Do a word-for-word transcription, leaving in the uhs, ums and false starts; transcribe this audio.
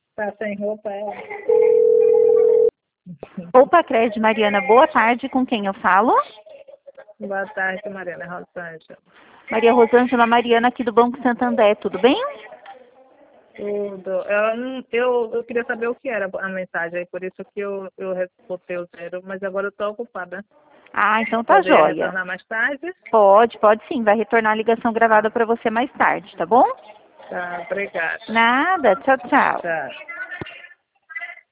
Tá sem roupa, ela. Opa, Crédito Mariana, boa tarde, com quem eu falo? Boa tarde, Mariana Rosângela. Maria Rosângela Mariana, aqui do Banco Santander, tudo bem? Tudo. Eu, não- eu, eu queria saber o que era a mensagem, aí por isso que eu, eu botei o zero, mas agora eu estou ocupada. Ah, então tá Poderia jóia. retornar mais tarde? Pode, pode sim, vai retornar a ligação gravada para você mais tarde, tá bom? Tá, obrigada. Nada, tchau, tchau. Tchau.